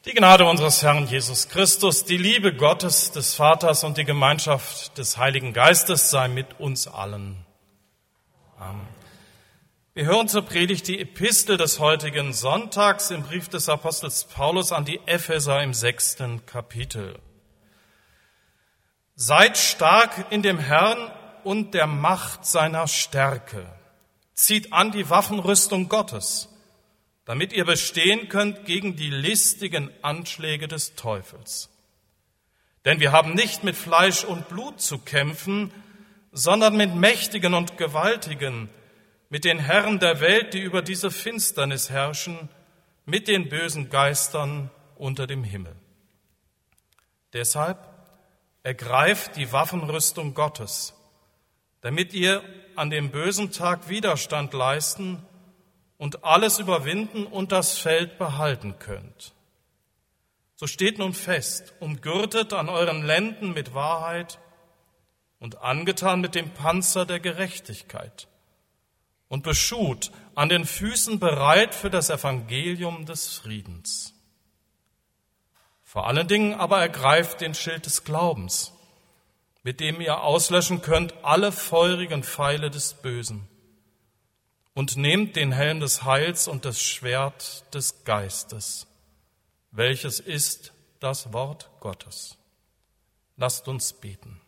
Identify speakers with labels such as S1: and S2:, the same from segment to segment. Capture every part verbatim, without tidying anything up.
S1: Die Gnade unseres Herrn Jesus Christus, die Liebe Gottes, des Vaters und die Gemeinschaft des Heiligen Geistes sei mit uns allen. Amen. Wir hören zur Predigt die Epistel des heutigen Sonntags im Brief des Apostels Paulus an die Epheser im sechsten Kapitel. Seid stark in dem Herrn und der Macht seiner Stärke. Zieht an die Waffenrüstung Gottes, damit ihr bestehen könnt gegen die listigen Anschläge des Teufels. Denn wir haben nicht mit Fleisch und Blut zu kämpfen, sondern mit Mächtigen und Gewaltigen, mit den Herren der Welt, die über diese Finsternis herrschen, mit den bösen Geistern unter dem Himmel. Deshalb ergreift die Waffenrüstung Gottes, damit ihr an dem bösen Tag Widerstand leisten und alles überwinden und das Feld behalten könnt. So steht nun fest, umgürtet an euren Lenden mit Wahrheit und angetan mit dem Panzer der Gerechtigkeit und beschut an den Füßen bereit für das Evangelium des Friedens. Vor allen Dingen aber ergreift den Schild des Glaubens, mit dem ihr auslöschen könnt alle feurigen Pfeile des Bösen. Und nehmt den Helm des Heils und das Schwert des Geistes, welches ist das Wort Gottes. Lasst uns beten.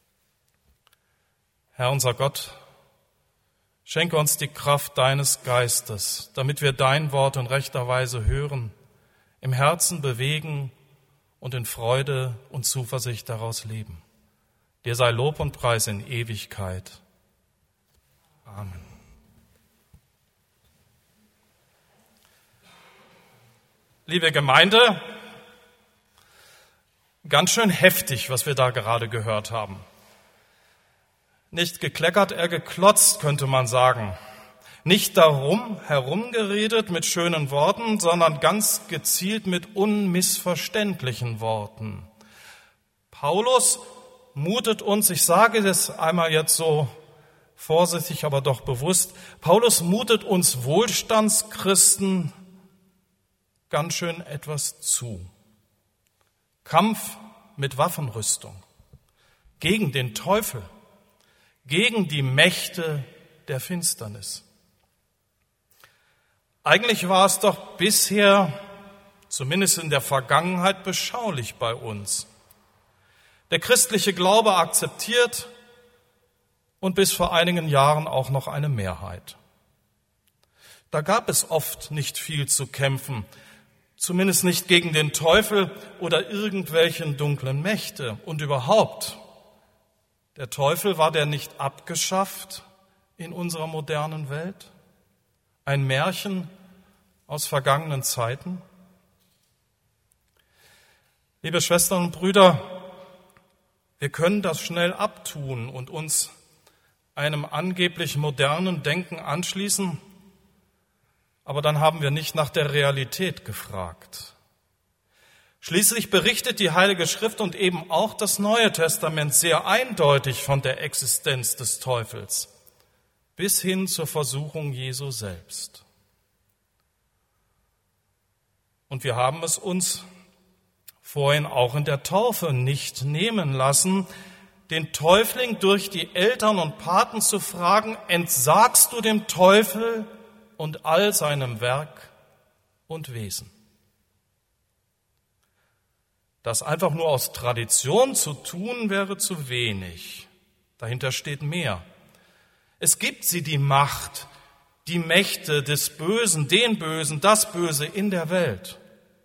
S1: Herr unser Gott, schenke uns die Kraft deines Geistes, damit wir dein Wort in rechter Weise hören, im Herzen bewegen und in Freude und Zuversicht daraus leben. Dir sei Lob und Preis in Ewigkeit. Amen. Liebe Gemeinde, ganz schön heftig, was wir da gerade gehört haben. Nicht gekleckert, eher geklotzt, könnte man sagen. Nicht darum herumgeredet mit schönen Worten, sondern ganz gezielt mit unmissverständlichen Worten. Paulus mutet uns, ich sage das einmal jetzt so vorsichtig, aber doch bewusst, Paulus mutet uns Wohlstandschristen ganz schön etwas zu. Kampf mit Waffenrüstung gegen den Teufel, gegen die Mächte der Finsternis. Eigentlich war es doch bisher, zumindest in der Vergangenheit, beschaulich bei uns. Der christliche Glaube akzeptiert und bis vor einigen Jahren auch noch eine Mehrheit. Da gab es oft nicht viel zu kämpfen, zumindest nicht gegen den Teufel oder irgendwelchen dunklen Mächte. Und überhaupt, der Teufel, war der nicht abgeschafft in unserer modernen Welt? Ein Märchen aus vergangenen Zeiten? Liebe Schwestern und Brüder, wir können das schnell abtun und uns einem angeblich modernen Denken anschließen, aber dann haben wir nicht nach der Realität gefragt. Schließlich berichtet die Heilige Schrift und eben auch das Neue Testament sehr eindeutig von der Existenz des Teufels, bis hin zur Versuchung Jesu selbst. Und wir haben es uns vorhin auch in der Taufe nicht nehmen lassen, den Täufling durch die Eltern und Paten zu fragen, entsagst du dem Teufel und all seinem Werk und Wesen? Das einfach nur aus Tradition zu tun, wäre zu wenig. Dahinter steht mehr. Es gibt sie, die Macht, die Mächte des Bösen, den Bösen, das Böse in der Welt.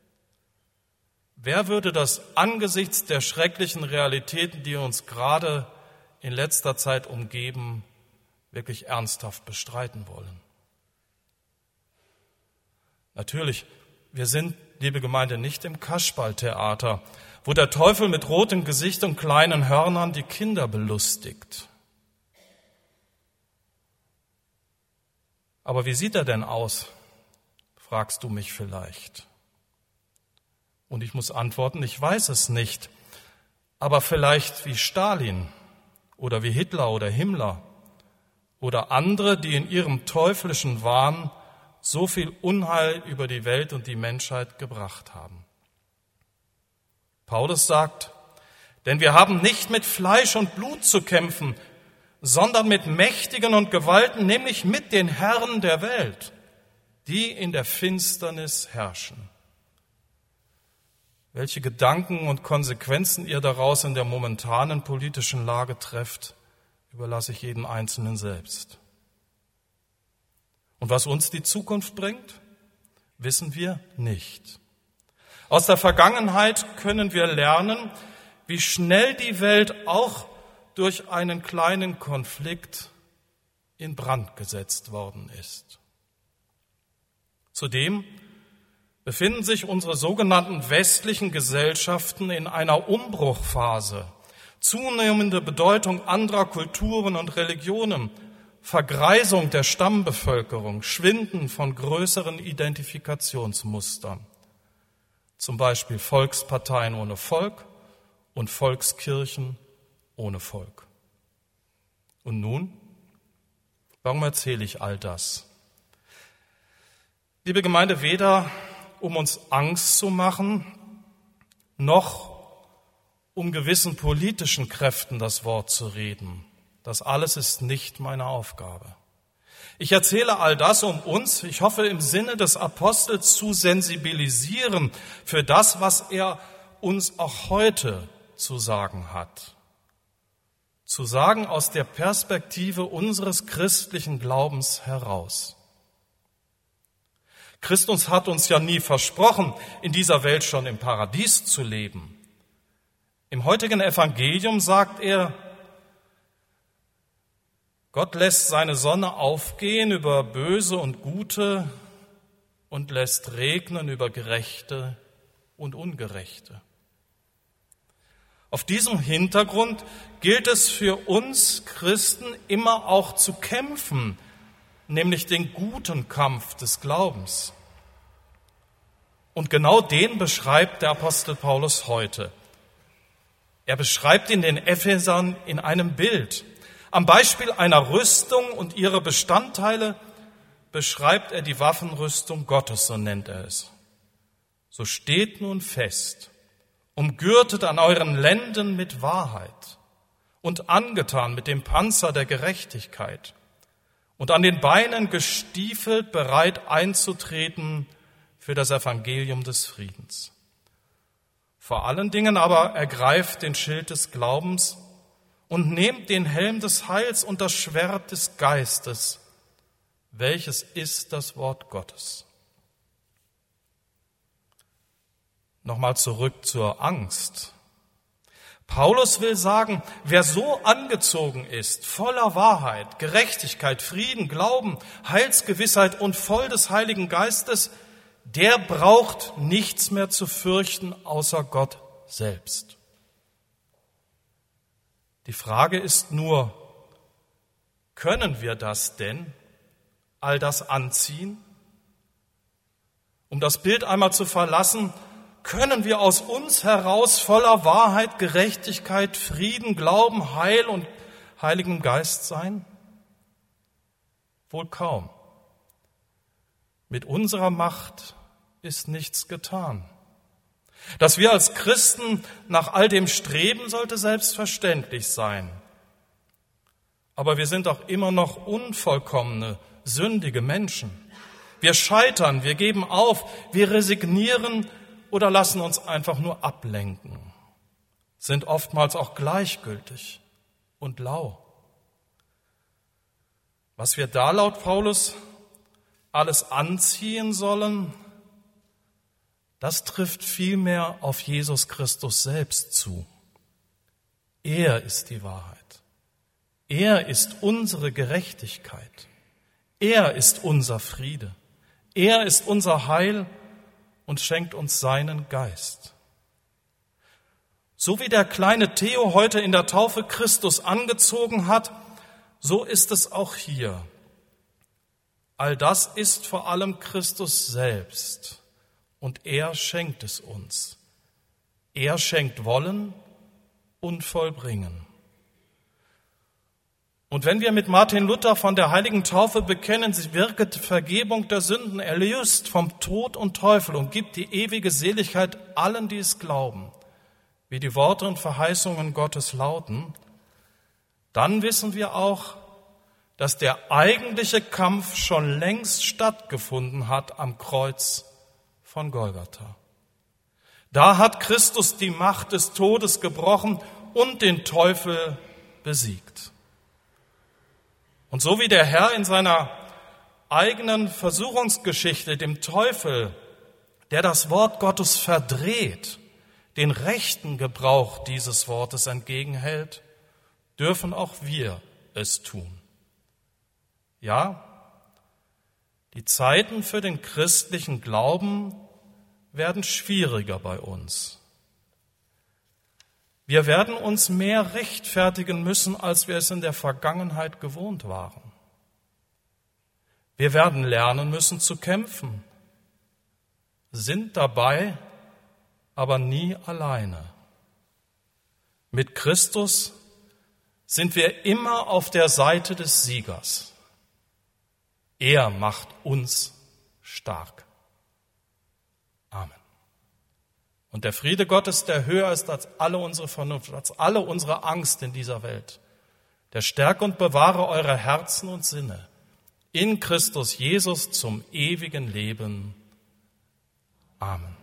S1: Wer würde das angesichts der schrecklichen Realitäten, die uns gerade in letzter Zeit umgeben, wirklich ernsthaft bestreiten wollen? Natürlich, wir sind, liebe Gemeinde, nicht im Kasperltheater, wo der Teufel mit rotem Gesicht und kleinen Hörnern die Kinder belustigt. Aber wie sieht er denn aus, fragst du mich vielleicht. Und ich muss antworten, ich weiß es nicht. Aber vielleicht wie Stalin oder wie Hitler oder Himmler oder andere, die in ihrem teuflischen Wahn so viel Unheil über die Welt und die Menschheit gebracht haben. Paulus sagt, denn wir haben nicht mit Fleisch und Blut zu kämpfen, sondern mit Mächtigen und Gewalten, nämlich mit den Herren der Welt, die in der Finsternis herrschen. Welche Gedanken und Konsequenzen ihr daraus in der momentanen politischen Lage trefft, überlasse ich jedem Einzelnen selbst. Und was uns die Zukunft bringt, wissen wir nicht. Aus der Vergangenheit können wir lernen, wie schnell die Welt auch durch einen kleinen Konflikt in Brand gesetzt worden ist. Zudem befinden sich unsere sogenannten westlichen Gesellschaften in einer Umbruchphase. Zunehmende Bedeutung anderer Kulturen und Religionen, Vergreisung der Stammbevölkerung, Schwinden von größeren Identifikationsmustern. Zum Beispiel Volksparteien ohne Volk und Volkskirchen ohne Volk. Und nun? Warum erzähle ich all das? Liebe Gemeinde, weder um uns Angst zu machen, noch um gewissen politischen Kräften das Wort zu reden. Das alles ist nicht meine Aufgabe. Ich erzähle all das, um uns, ich hoffe im Sinne des Apostels, zu sensibilisieren für das, was er uns auch heute zu sagen hat. Zu sagen aus der Perspektive unseres christlichen Glaubens heraus. Christus hat uns ja nie versprochen, in dieser Welt schon im Paradies zu leben. Im heutigen Evangelium sagt er, Gott lässt seine Sonne aufgehen über Böse und Gute und lässt regnen über Gerechte und Ungerechte. Auf diesem Hintergrund gilt es für uns Christen immer auch zu kämpfen, nämlich den guten Kampf des Glaubens. Und genau den beschreibt der Apostel Paulus heute. Er beschreibt ihn den Ephesern in einem Bild. Am Beispiel einer Rüstung und ihre Bestandteile beschreibt er die Waffenrüstung Gottes, so nennt er es. So steht nun fest, umgürtet an euren Lenden mit Wahrheit und angetan mit dem Panzer der Gerechtigkeit und an den Beinen gestiefelt, bereit einzutreten für das Evangelium des Friedens. Vor allen Dingen aber ergreift den Schild des Glaubens und nehmt den Helm des Heils und das Schwert des Geistes, welches ist das Wort Gottes. Nochmal zurück zur Angst. Paulus will sagen, wer so angezogen ist, voller Wahrheit, Gerechtigkeit, Frieden, Glauben, Heilsgewissheit und voll des Heiligen Geistes, der braucht nichts mehr zu fürchten außer Gott selbst. Die Frage ist nur, können wir das denn, all das anziehen? Um das Bild einmal zu verlassen, können wir aus uns heraus voller Wahrheit, Gerechtigkeit, Frieden, Glauben, Heil und Heiligem Geist sein? Wohl kaum. Mit unserer Macht ist nichts getan. Dass wir als Christen nach all dem streben, sollte selbstverständlich sein. Aber wir sind auch immer noch unvollkommene, sündige Menschen. Wir scheitern, wir geben auf, wir resignieren oder lassen uns einfach nur ablenken, sind oftmals auch gleichgültig und lau. Was wir da laut Paulus alles anziehen sollen, das trifft vielmehr auf Jesus Christus selbst zu. Er ist die Wahrheit. Er ist unsere Gerechtigkeit. Er ist unser Friede. Er ist unser Heil und schenkt uns seinen Geist. So wie der kleine Theo heute in der Taufe Christus angezogen hat, so ist es auch hier. All das ist vor allem Christus selbst. Und er schenkt es uns. Er schenkt Wollen und Vollbringen. Und wenn wir mit Martin Luther von der heiligen Taufe bekennen, sie wirket Vergebung der Sünden, erlöst vom Tod und Teufel und gibt die ewige Seligkeit allen, die es glauben, wie die Worte und Verheißungen Gottes lauten, dann wissen wir auch, dass der eigentliche Kampf schon längst stattgefunden hat am Kreuz von Golgatha. Da hat Christus die Macht des Todes gebrochen und den Teufel besiegt. Und so wie der Herr in seiner eigenen Versuchungsgeschichte dem Teufel, der das Wort Gottes verdreht, den rechten Gebrauch dieses Wortes entgegenhält, dürfen auch wir es tun. Ja, die Zeiten für den christlichen Glauben werden schwieriger bei uns. Wir werden uns mehr rechtfertigen müssen, als wir es in der Vergangenheit gewohnt waren. Wir werden lernen müssen zu kämpfen, sind dabei aber nie alleine. Mit Christus sind wir immer auf der Seite des Siegers. Er macht uns stark. Amen. Und der Friede Gottes, der höher ist als alle unsere Vernunft, als alle unsere Angst in dieser Welt, der stärke und bewahre eure Herzen und Sinne in Christus Jesus zum ewigen Leben. Amen.